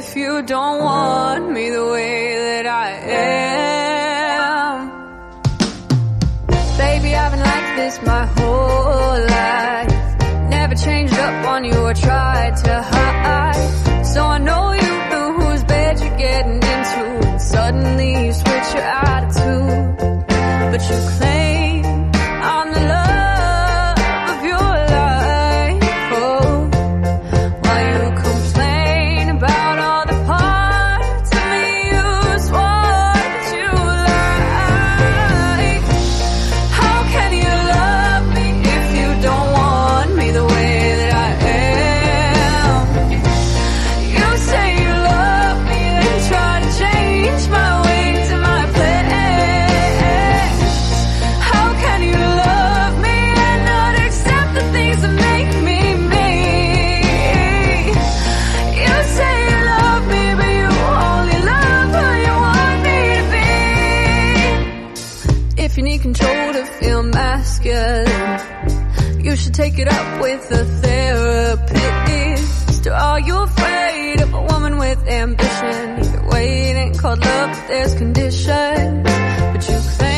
if you don't want me the way that I am. Baby, I've been like this my whole life. Never changed up on you or tried to hide. So I know you knew whose bed you're getting into, and suddenly you switch your attitude. But you claim I'm the love of your life, oh, while you complain about all the parts of me you swore that you like. How can you love me if you don't want me the way that I am? You say you love me, then try to change my ways and my plans. How can you love me and not accept the things that make me me? You say you love me, but you only love who you want me to be. If you need control to feel masculine, you should take it up with a therapist. Or are you afraid of a woman with ambition? Either way, it ain't called love, but there's conditions. But you claim